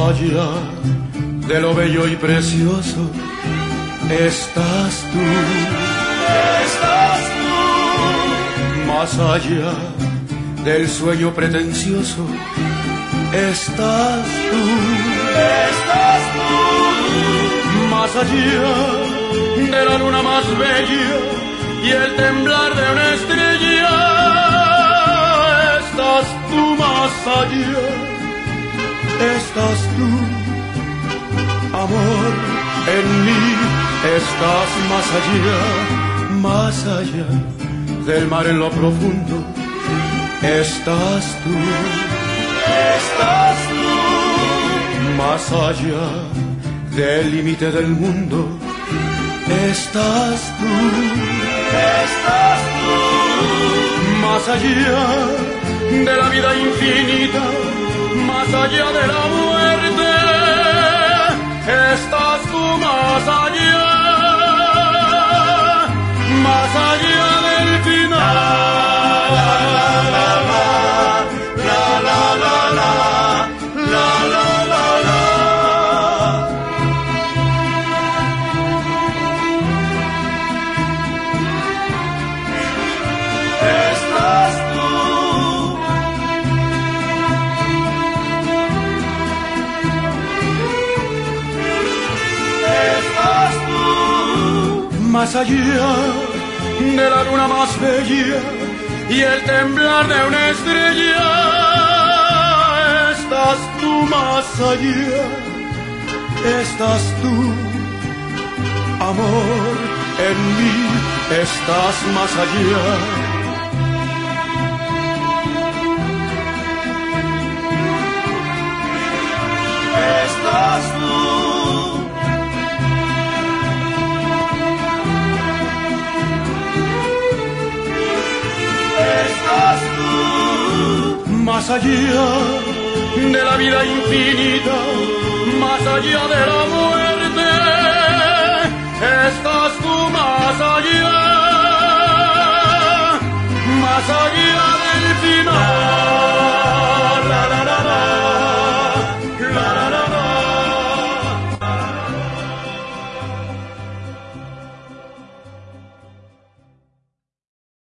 allá de lo bello y precioso, estás tú. Estás tú. Más allá del sueño pretencioso, estás tú. Estás tú. Más allá de la luna más bella y el temblar de una estrella, estás tú más allá. Estás tú, amor, en mí estás más allá del mar en lo profundo, estás tú, más allá del límite del mundo, estás tú, más allá de la vida infinita, más allá de la muerte, estás tú más allá del final. La la la la, la la la la, la la la la. Estás tú. Más allá de la luna más bella y el temblar de una estrella, estás tú más allá, estás tú, amor, en mí estás más allá. Estás tú. Estás tú, más allá de la vida infinita, más allá de la muerte, estás tú más allá